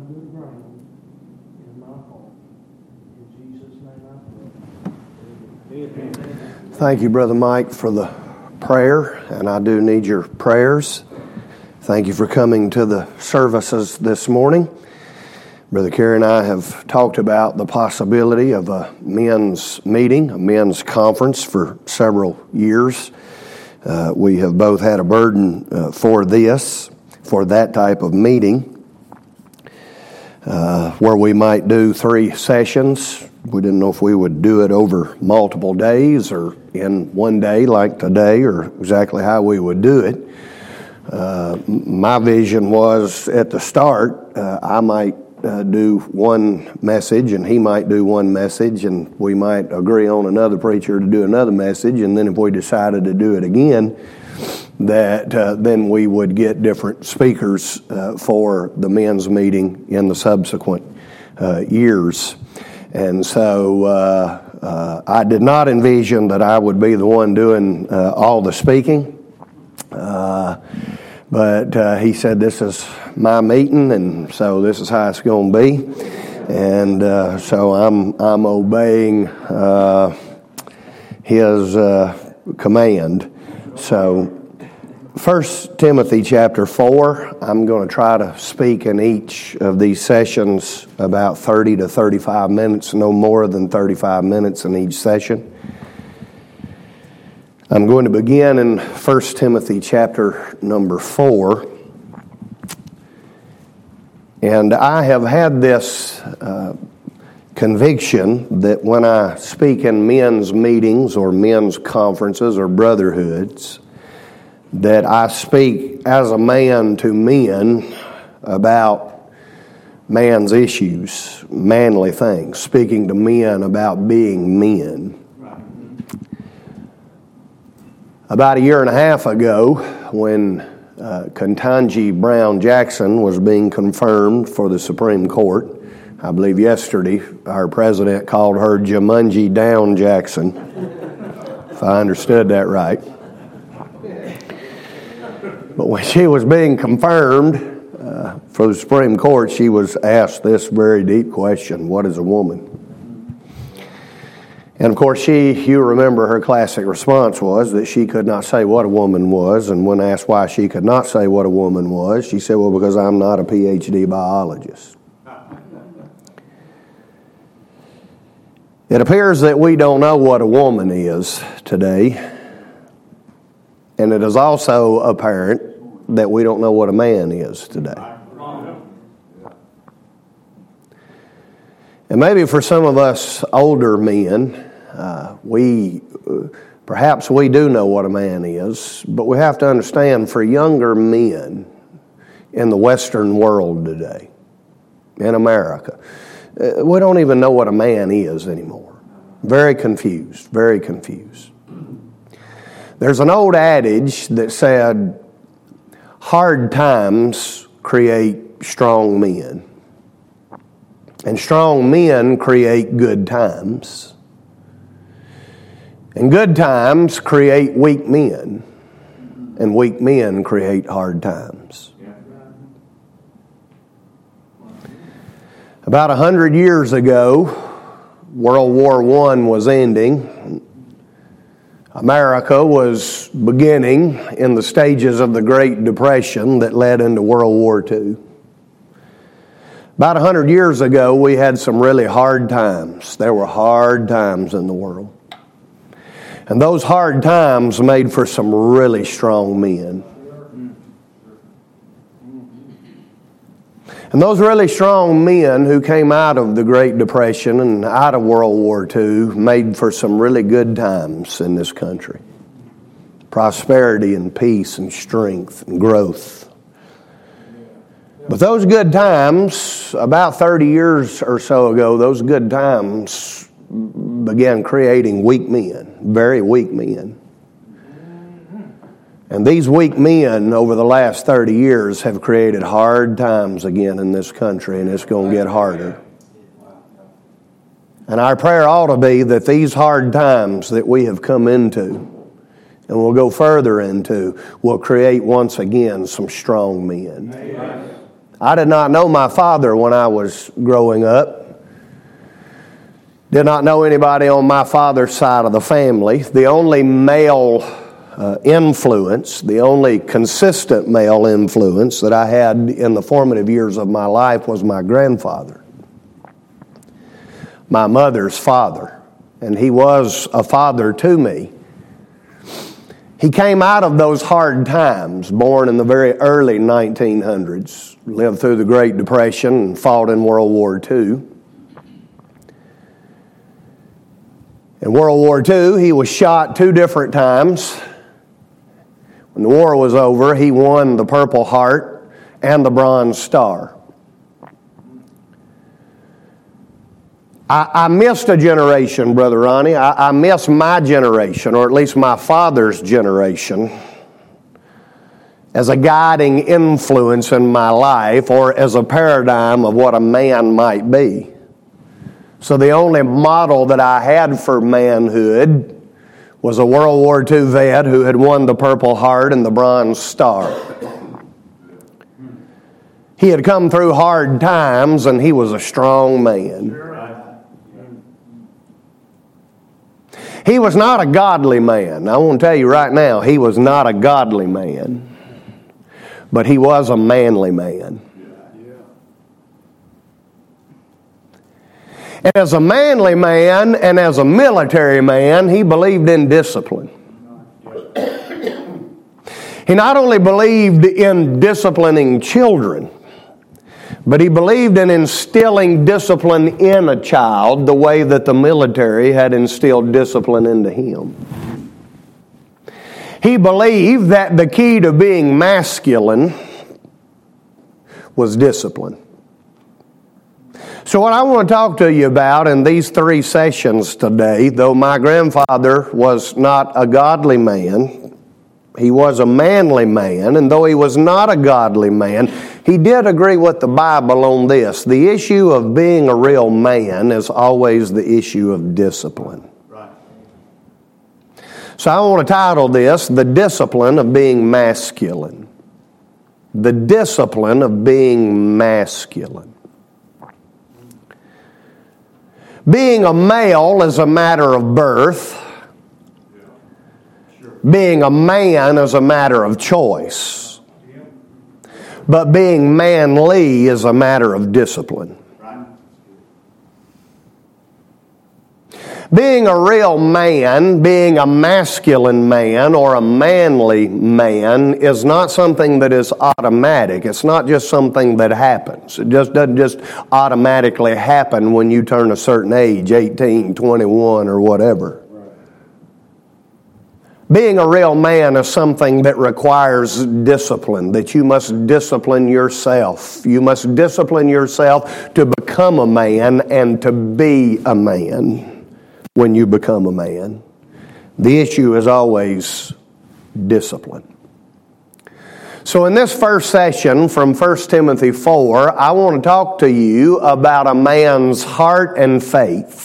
good ground in my heart. In Jesus' name I pray. Thank you, Brother Mike, for the prayer, and I do need your prayers. Thank you for coming to the services this morning. Brother Kerry and I have talked about the possibility of a men's meeting, a men's conference for several years. We have both had a burden for that type of meeting, where we might do 3 sessions. We didn't know if we would do it over multiple days or in one day like today, or exactly how we would do it. My vision was at the start, I might do one message and he might do one message, and we might agree on another preacher to do another message, and then if we decided to do it again, that then we would get different speakers for the men's meeting in the subsequent years. And so I did not envision that I would be the one doing all the speaking. But he said, this is my meeting, and so this is how it's going to be. And so I'm obeying his command. So 1 Timothy chapter 4, I'm going to try to speak in each of these sessions about 30 to 35 minutes, no more than 35 minutes in each session. I'm going to begin in 1 Timothy chapter number 4. And I have had this conviction that when I speak in men's meetings or men's conferences or brotherhoods, that I speak as a man to men about man's issues, manly things, speaking to men about being men. About a year and a half ago, when Ketanji Brown Jackson was being confirmed for the Supreme Court, I believe yesterday our president called her Jumanji Down Jackson, if I understood that right. But when she was being confirmed for the Supreme Court, she was asked this very deep question: what is a woman? And of course, you remember her classic response was that she could not say what a woman was. And when asked why she could not say what a woman was, she said, well, because I'm not a PhD biologist. It appears that we don't know what a woman is today. And it is also apparent that we don't know what a man is today. And maybe for some of us older men, perhaps we do know what a man is, but we have to understand, for younger men in the Western world today, in America, we don't even know what a man is anymore. Very confused, very confused. There's an old adage that said, hard times create strong men, and strong men create good times. And good times create weak men, and weak men create hard times. About 100 years ago, World War I was ending. America was beginning in the stages of the Great Depression that led into World War II. About 100 years ago, we had some really hard times. There were hard times in the world. And those hard times made for some really strong men. And those really strong men who came out of the Great Depression and out of World War II made for some really good times in this country. Prosperity and peace and strength and growth. But those good times, about 30 years or so ago, those good times began creating weak men, very weak men. And these weak men over the last 30 years have created hard times again in this country, and it's going to get harder. And our prayer ought to be that these hard times that we have come into, and we'll go further into, will create once again some strong men. Amen. I did not know my father when I was growing up. Did not know anybody on my father's side of the family. The only male influence, the only consistent male influence that I had in the formative years of my life was my grandfather, my mother's father, and he was a father to me. He came out of those hard times, born in the very early 1900s, lived through the Great Depression and fought in World War II. In World War II, he was shot 2 different times. When the war was over, he won the Purple Heart and the Bronze Star. I missed a generation, Brother Ronnie. I missed my generation, or at least my father's generation, as a guiding influence in my life or as a paradigm of what a man might be. So the only model that I had for manhood was a World War II vet who had won the Purple Heart and the Bronze Star. He had come through hard times and he was a strong man. He was not a godly man. I want to tell you right now, he was not a godly man. But he was a manly man. And as a manly man and as a military man, he believed in discipline. He not only believed in disciplining children, but he believed in instilling discipline in a child the way that the military had instilled discipline into him. He believed that the key to being masculine was discipline. So what I want to talk to you about in these 3 sessions today, though my grandfather was not a godly man, he was a manly man, and though he was not a godly man, he did agree with the Bible on this. The issue of being a real man is always the issue of discipline. Right. So I want to title this, The Discipline of Being Masculine. The Discipline of Being Masculine. Being a male is a matter of birth. Being a man is a matter of choice. But being manly is a matter of discipline. Being a real man, being a masculine man or a manly man is not something that is automatic. It's not just something that happens. It just doesn't just automatically happen when you turn a certain age, 18, 21, or whatever. Being a real man is something that requires discipline, that you must discipline yourself. You must discipline yourself to become a man and to be a man when you become a man. The issue is always discipline. So in this first session from 1 Timothy 4, I want to talk to you about a man's heart and faith.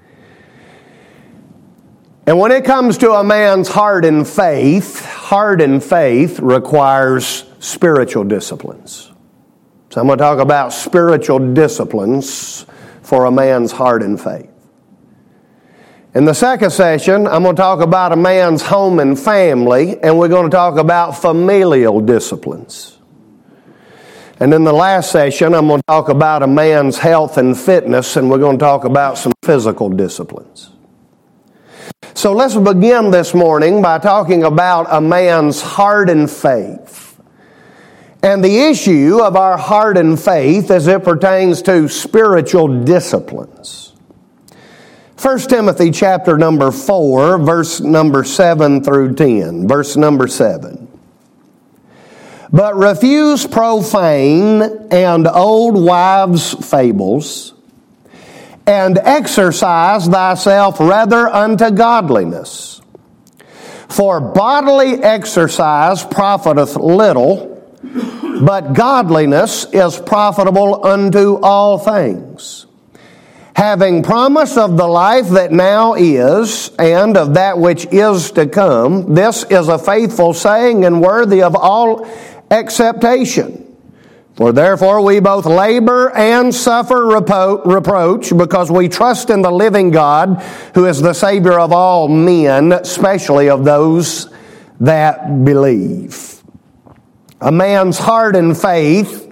And when it comes to a man's heart and faith requires spiritual disciplines. So I'm going to talk about spiritual disciplines for a man's heart and faith. In the second session, I'm going to talk about a man's home and family, and we're going to talk about familial disciplines. And in the last session, I'm going to talk about a man's health and fitness, and we're going to talk about some physical disciplines. So let's begin this morning by talking about a man's heart and faith. And the issue of our heart and faith as it pertains to spiritual disciplines. 1 Timothy chapter number 4, verse number 7 through 10. Verse number 7. But refuse profane and old wives' fables, and exercise thyself rather unto godliness. For bodily exercise profiteth little, but godliness is profitable unto all things. Having promise of the life that now is, and of that which is to come, this is a faithful saying and worthy of all acceptation. For therefore we both labor and suffer reproach, because we trust in the living God, who is the Savior of all men, especially of those that believe. A man's heart and faith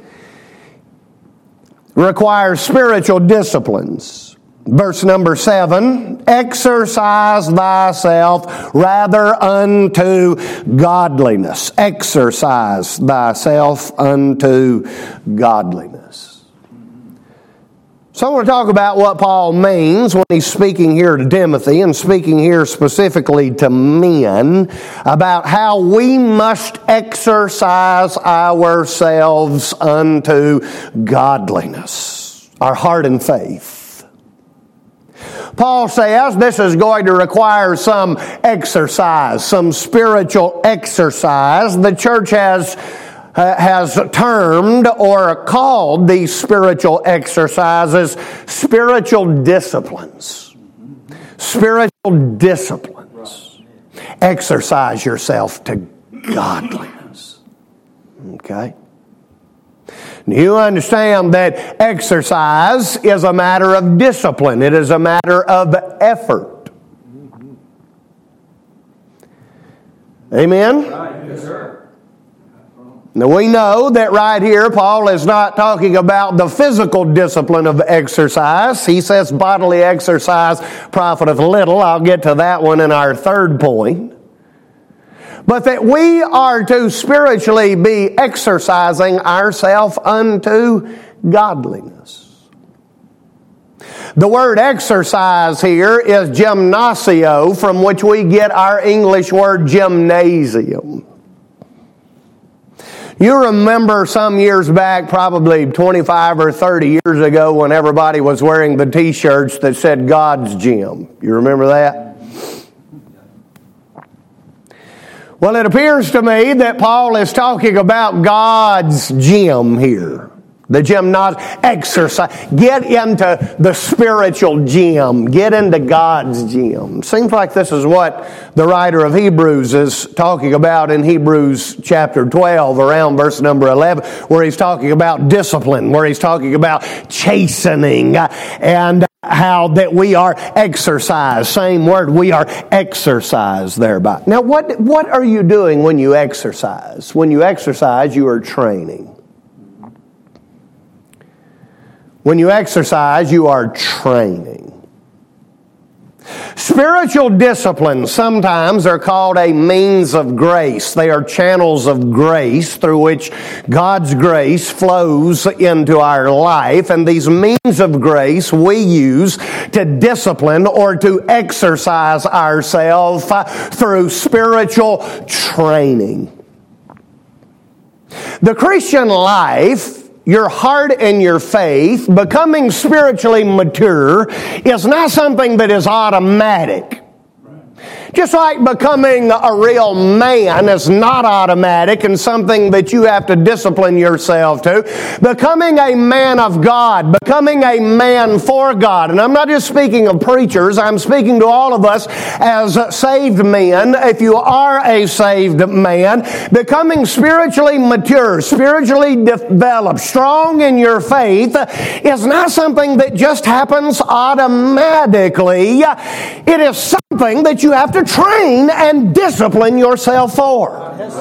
requires spiritual disciplines. Verse number 7, exercise thyself rather unto godliness. Exercise thyself unto godliness. So I want to talk about what Paul means when he's speaking here to Timothy, and speaking here specifically to men, about how we must exercise ourselves unto godliness, our heart and faith. Paul says this is going to require some exercise, some spiritual exercise. The church has termed or called these spiritual exercises spiritual disciplines. Spiritual disciplines. Exercise yourself to godliness. Okay? You understand that exercise is a matter of discipline. It is a matter of effort. Amen? Yes, sir. Now we know that right here Paul is not talking about the physical discipline of exercise. He says bodily exercise profiteth little. I'll get to that one in our third point. But that we are to spiritually be exercising ourselves unto godliness. The word exercise here is gymnasio, from which we get our English word gymnasium. You remember some years back, probably 25 or 30 years ago, when everybody was wearing the t-shirts that said God's Gym. You remember that? Well, it appears to me that Paul is talking about God's gym here. The gymnasium, exercise. Get into the spiritual gym. Get into God's gym. Seems like this is what the writer of Hebrews is talking about in Hebrews chapter 12, around verse number 11, where he's talking about discipline, where he's talking about chastening, and how that we are exercised. Same word, we are exercised thereby. Now, what are you doing when you exercise? When you exercise, you are training. When you exercise, you are training. Spiritual disciplines sometimes are called a means of grace. They are channels of grace through which God's grace flows into our life. And these means of grace we use to discipline or to exercise ourselves through spiritual training. The Christian life, your heart and your faith, becoming spiritually mature, is not something that is automatic. Just like becoming a real man is not automatic and something that you have to discipline yourself to. Becoming a man of God, becoming a man for God. And I'm not just speaking of preachers, I'm speaking to all of us as saved men. If you are a saved man, becoming spiritually mature, spiritually developed, strong in your faith is not something that just happens automatically. It is something that you have to train and discipline yourself for.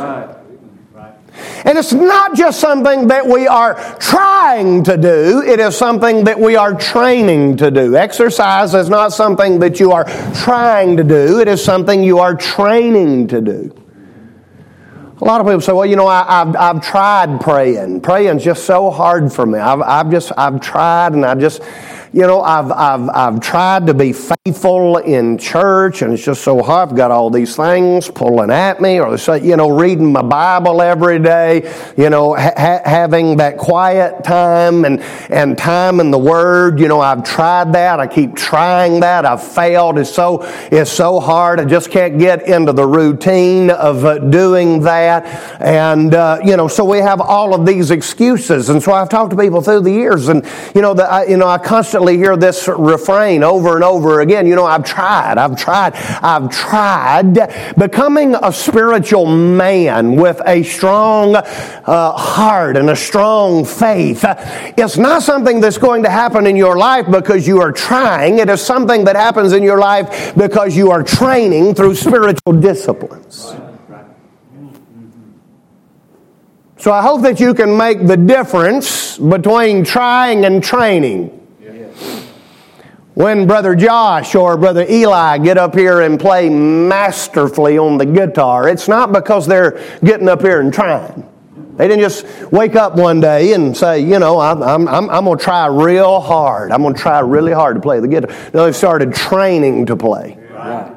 And it's not just something that we are trying to do, it is something that we are training to do. Exercise is not something that you are trying to do, it is something you are training to do. A lot of people say, well, I've tried praying. Praying's just so hard for me. I've tried, and I've tried to be faithful in church, and it's just so hard. I've got all these things pulling at me, or reading my Bible every day, having that quiet time and time in the Word. I've tried that. I keep trying that. I've failed. It's so hard. I just can't get into the routine of doing that. And so we have all of these excuses. And so I've talked to people through the years, and I constantly constantly hear this refrain over and over again. I've tried. Becoming a spiritual man with a strong heart and a strong faith is not something that's going to happen in your life because you are trying. It is something that happens in your life because you are training through spiritual disciplines. So I hope that you can make the difference between trying and training. When Brother Josh or Brother Eli get up here and play masterfully on the guitar, it's not because they're getting up here and trying. They didn't just wake up one day and say, I'm going to try real hard. I'm going to try really hard to play the guitar. No, they started training to play. Right.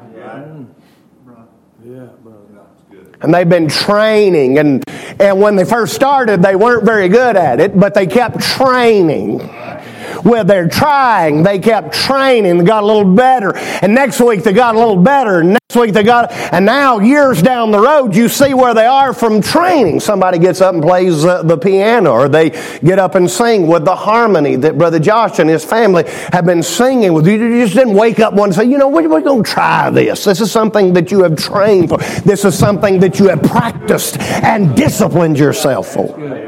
And they've been training. And when they first started, they weren't very good at it, but they kept training. With their trying, they kept training. They got a little better. And next week, they got a little better. And next week, and now years down the road, you see where they are from training. Somebody gets up and plays the piano, or they get up and sing with the harmony that Brother Josh and his family have been singing with. You just didn't wake up one and say, we're going to try this. This is something that you have trained for. This is something that you have practiced and disciplined yourself for.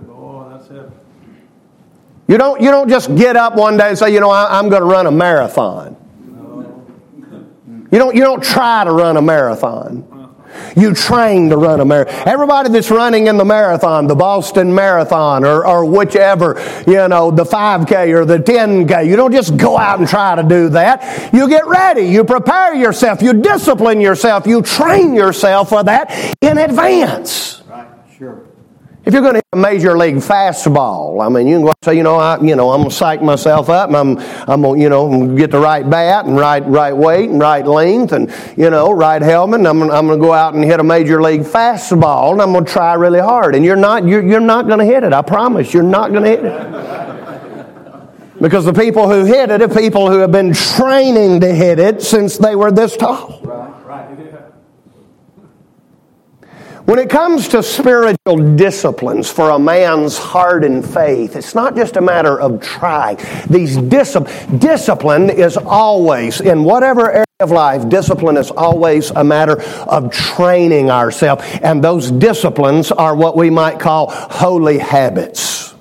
You don't just get up one day and say, I'm going to run a marathon. You don't try to run a marathon. You train to run a marathon. Everybody that's running in the marathon, the Boston Marathon or whichever, the 5K or the 10K, you don't just go out and try to do that. You get ready. You prepare yourself. You discipline yourself. You train yourself for that in advance. Right, sure. If you're going to hit a major league fastball, you can go and say, I'm going to psych myself up, and I'm going to get the right bat and right weight and right length and right helmet. And I'm going to go out and hit a major league fastball, and I'm going to try really hard. And you're not going to hit it. I promise, you're not going to hit it. Because the people who hit it are people who have been training to hit it since they were this tall. Right. When it comes to spiritual disciplines for a man's heart and faith, it's not just a matter of trying. Discipline is always, in whatever area of life, discipline is always a matter of training ourselves. And those disciplines are what we might call holy habits.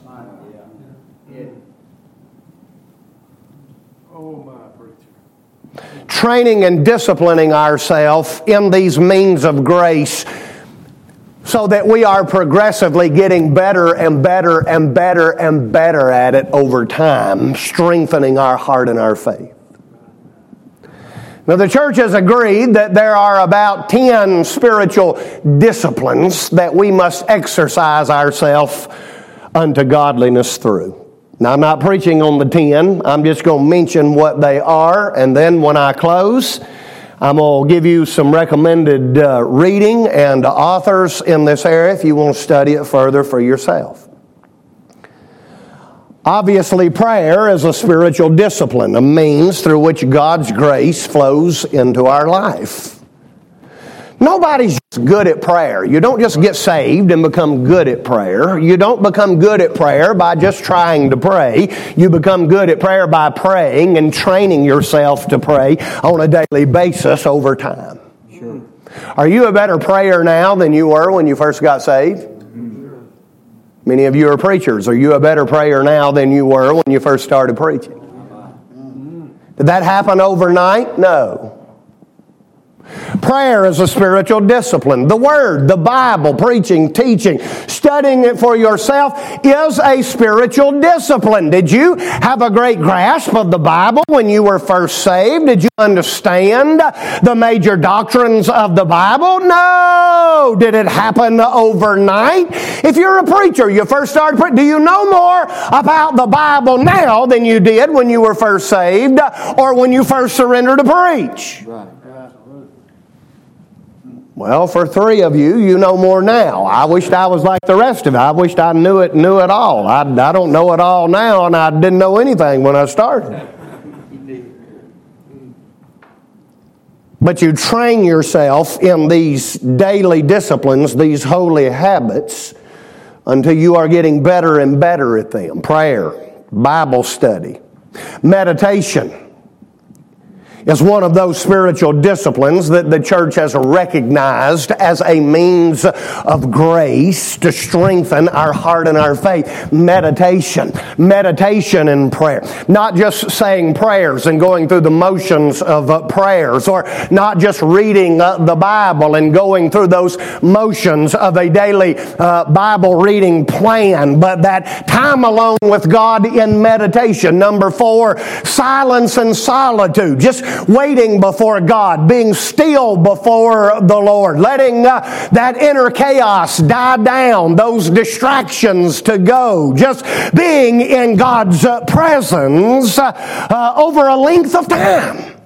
Training and disciplining ourselves in these means of grace so that we are progressively getting better and better and better and better at it over time, strengthening our heart and our faith. Now, the church has agreed that there are about 10 spiritual disciplines that we must exercise ourselves unto godliness through. Now, I'm not preaching on the 10. I'm just going to mention what they are, and then when I close, I'm going to give you some recommended reading and authors in this area if you want to study it further for yourself. Obviously, prayer is a spiritual discipline, a means through which God's grace flows into our life. Nobody's good at prayer. You don't just get saved and become good at prayer. You don't become good at prayer by just trying to pray. You become good at prayer by praying and training yourself to pray on a daily basis over time. Sure. Are you a better prayer now than you were when you first got saved? Many of you are preachers. Are you a better prayer now than you were when you first started preaching? Did that happen overnight? No. Prayer is a spiritual discipline. The Word, the Bible, preaching, teaching, studying it for yourself is a spiritual discipline. Did you have a great grasp of the Bible when you were first saved? Did you understand the major doctrines of the Bible? No. Did it happen overnight? If you're a preacher, you first started preaching, do you know more about the Bible now than you did when you were first saved or when you first surrendered to preach? Right. Well, for 3 of you, you know more now. I wished I was like the rest of you. I wished I knew it all. I don't know it all now, and I didn't know anything when I started. But you train yourself in these daily disciplines, these holy habits, until you are getting better and better at them. Prayer, Bible study, Meditation is one of those spiritual disciplines that the church has recognized as a means of grace to strengthen our heart and our faith. Meditation and prayer. Not just saying prayers and going through the motions of prayers, or not just reading the Bible and going through those motions of a daily Bible reading plan, but that time alone with God in meditation. Number 4, silence and solitude. Just waiting before God, being still before the Lord, letting that inner chaos die down, those distractions to go, just being in God's presence over a length of time.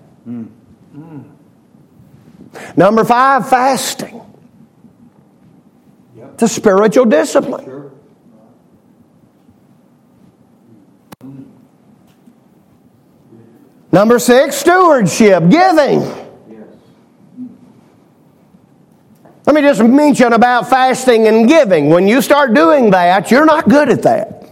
Number 5, fasting. It's a spiritual discipline. Number 6, stewardship, giving. Let me just mention about fasting and giving. When you start doing that, you're not good at that.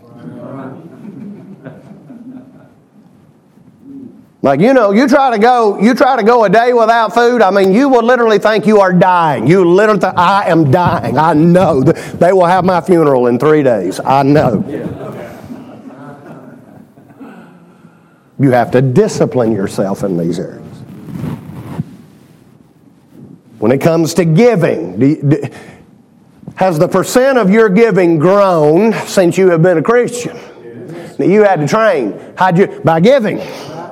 Like, you try to go a day without food. I mean, you will literally think you are dying. You literally think, I am dying. I know. They will have my funeral in 3 days. I know. You have to discipline yourself in these areas. When it comes to giving, has the percent of your giving grown since you have been a Christian? Now, you had to train. By giving.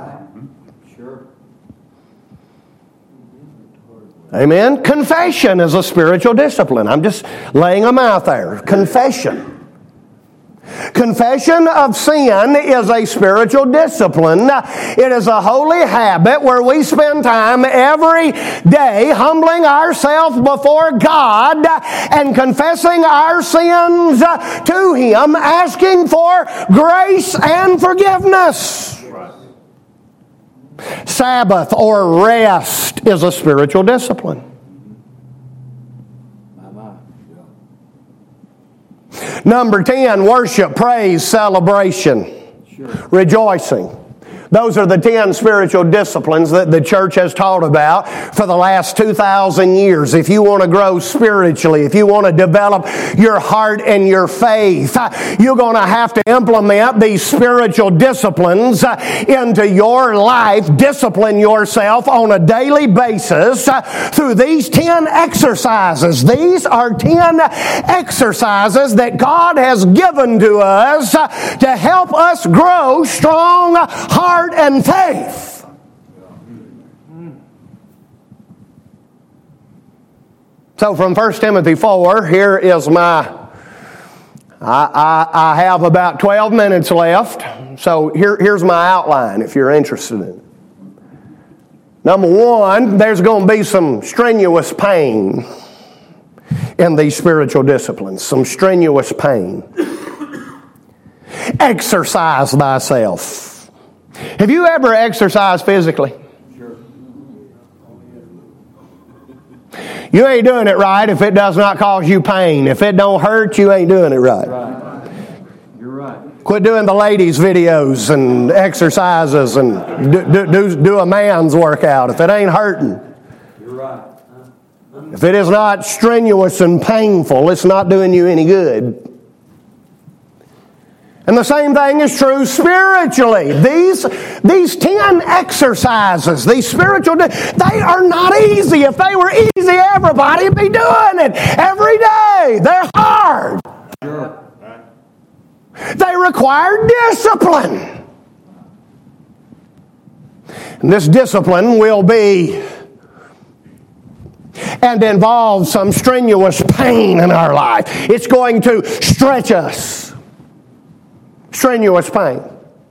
Amen? Confession is a spiritual discipline. I'm just laying them out there. Confession. Confession of sin is a spiritual discipline. It is a holy habit where we spend time every day humbling ourselves before God and confessing our sins to Him, asking for grace and forgiveness. Sabbath or rest is a spiritual discipline. Number 10, worship, praise, celebration, rejoicing. Those are the 10 spiritual disciplines that the church has taught about for the last 2,000 years. If you want to grow spiritually, if you want to develop your heart and your faith, you're going to have to implement these spiritual disciplines into your life. Discipline yourself on a daily basis through these 10 exercises. These are 10 exercises that God has given to us to help us grow strong heart and faith. So from 1 Timothy 4, here is I have about 12 minutes left. So here's my outline if you're interested in it. Number 1, there's going to be some strenuous pain in these spiritual disciplines. Some strenuous pain. Exercise thyself. Have you ever exercised physically? Sure. You ain't doing it right if it does not cause you pain. If it don't hurt, you ain't doing it right. You're right. Quit doing the ladies' videos and exercises and do a man's workout if it ain't hurting. You're right. If it is not strenuous and painful, it's not doing you any good. And the same thing is true spiritually. These 10 exercises, these spiritual, they are not easy. If they were easy, everybody would be doing it every day. They're hard. Sure. They require discipline. And this discipline will be and involve some strenuous pain in our life. It's going to stretch us. Strenuous pain.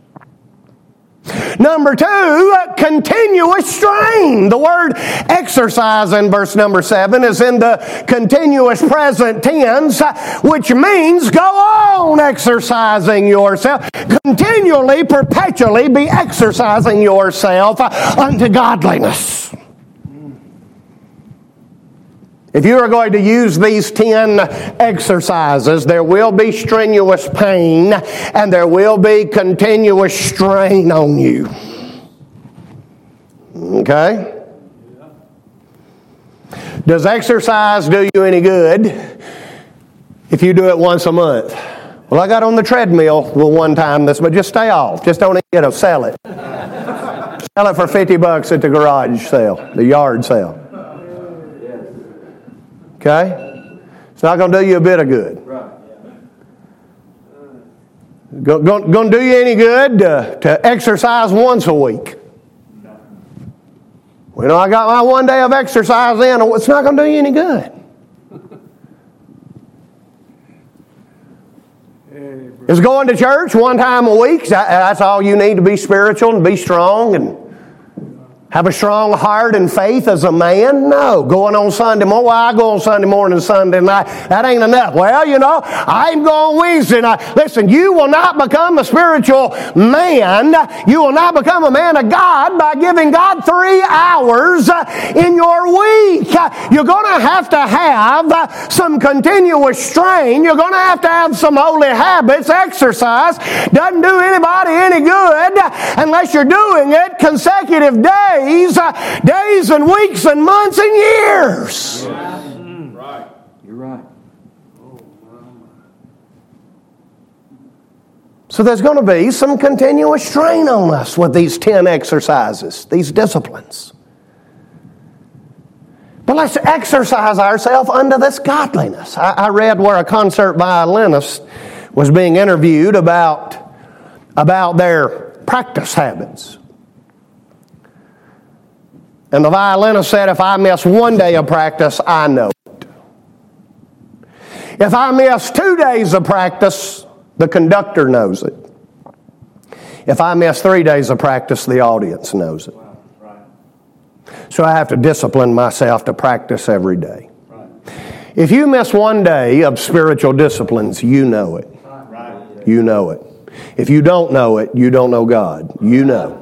Number 2, continuous strain. The word exercise in verse number 7 is in the continuous present tense, which means go on exercising yourself. Continually, perpetually be exercising yourself unto godliness. If you are going to use these 10 exercises, there will be strenuous pain and there will be continuous strain on you. Okay? Does exercise do you any good if you do it once a month? Well, I got on the treadmill one time, but just stay off. Just don't sell it. Sell it for $50 at the garage sale, the yard sale. Okay? It's not going to do you a bit of good. Going to do you any good to exercise once a week? Well, I got my one day of exercise in. It's not going to do you any good. Is going to church one time a week, that's all you need to be spiritual and be strong and have a strong heart and faith as a man? No. Going on Sunday morning, well, I go on Sunday morning and Sunday night. That ain't enough. Well, I'm going Wednesday night. Listen, you will not become a spiritual man. You will not become a man of God by giving God 3 hours in your week. You're going to have some continuous strain. You're going to have some holy habits. Exercise doesn't do anybody any good unless you're doing it consecutive days and weeks and months and years. Right. You're right. So there's going to be some continuous strain on us with these 10 exercises, these disciplines. But let's exercise ourselves unto this godliness. I read where a concert violinist was being interviewed about their practice habits. And the violinist said, if I miss one day of practice, I know it. If I miss 2 days of practice, the conductor knows it. If I miss 3 days of practice, the audience knows it. So I have to discipline myself to practice every day. If you miss 1 day of spiritual disciplines, you know it. You know it. If you don't know it, you don't know God. You know.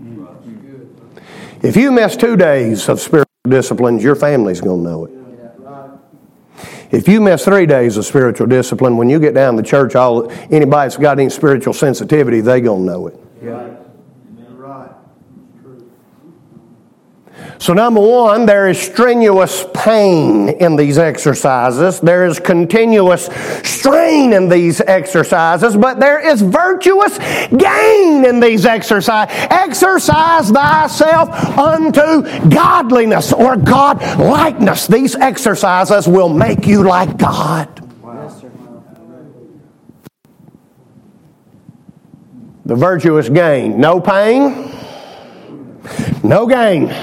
If you miss 2 days of spiritual disciplines, your family's going to know it. If you miss 3 days of spiritual discipline, when you get down to church, anybody that's got any spiritual sensitivity, they going to know it. So number one, there is strenuous pain in these exercises. There is continuous strain in these exercises, but there is virtuous gain in these exercises. Exercise thyself unto godliness or God-likeness. These exercises will make you like God. The virtuous gain. No pain, no gain.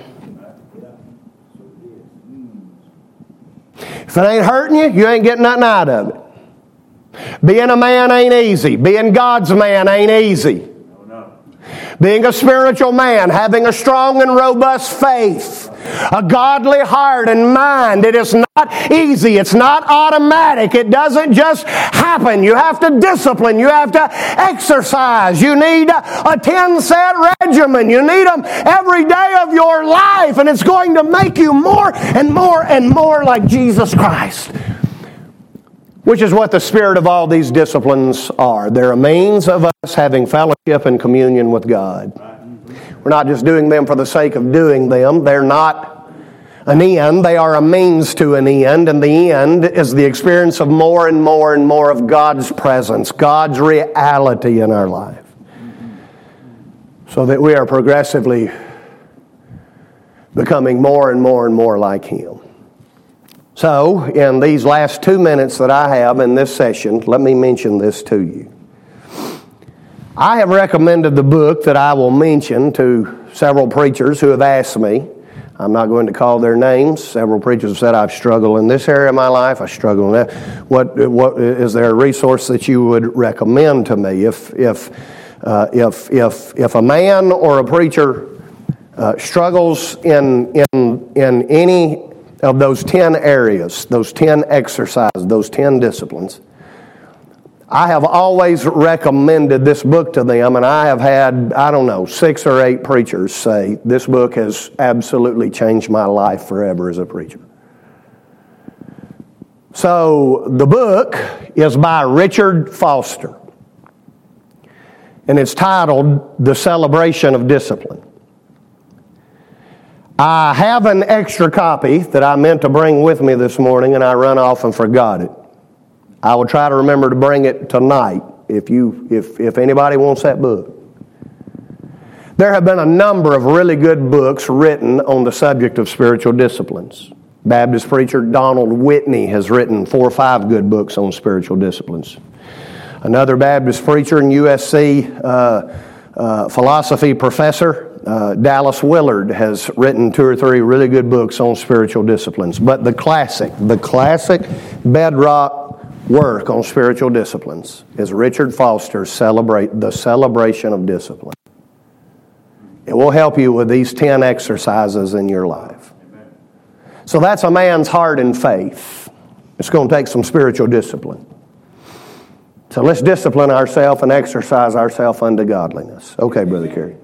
If it ain't hurting you, you ain't getting nothing out of it. Being a man ain't easy. Being God's man ain't easy. Being a spiritual man, having a strong and robust faith, a godly heart and mind, it is not easy. It's not automatic. It doesn't just happen. You have to discipline. You have to exercise. You need a 10-set regimen. You need them every day of your life, and it's going to make you more and more and more like Jesus Christ. Which is what the spirit of all these disciplines are. They're a means of us having fellowship and communion with God. We're not just doing them for the sake of doing them. They're not an end. They are a means to an end. And the end is the experience of more and more and more of God's presence, God's reality in our life. So that we are progressively becoming more and more and more like Him. So, in these last 2 minutes that I have in this session, let me mention this to you. I have recommended the book that I will mention to several preachers who have asked me. I'm not going to call their names. Several preachers have said, I've struggled in this area of my life, I struggle in that. What is there a resource that you would recommend to me? If a man or a preacher struggles in any of those 10 areas, those 10 exercises, those 10 disciplines, I have always recommended this book to them, and I have had, 6 or 8 preachers say, this book has absolutely changed my life forever as a preacher. So the book is by Richard Foster, and it's titled The Celebration of Discipline. I have an extra copy that I meant to bring with me this morning, and I ran off and forgot it. I will try to remember to bring it tonight if anybody wants that book. There have been a number of really good books written on the subject of spiritual disciplines. Baptist preacher Donald Whitney has written 4 or 5 good books on spiritual disciplines. Another Baptist preacher and USC philosophy professor, Dallas Willard, has written 2 or 3 really good books on spiritual disciplines. But the classic bedrock work on spiritual disciplines is Richard Foster's The Celebration of Discipline. It will help you with these 10 exercises in your life. So that's a man's heart and faith. It's going to take some spiritual discipline. So let's discipline ourselves and exercise ourselves unto godliness. Okay, Brother Kerry.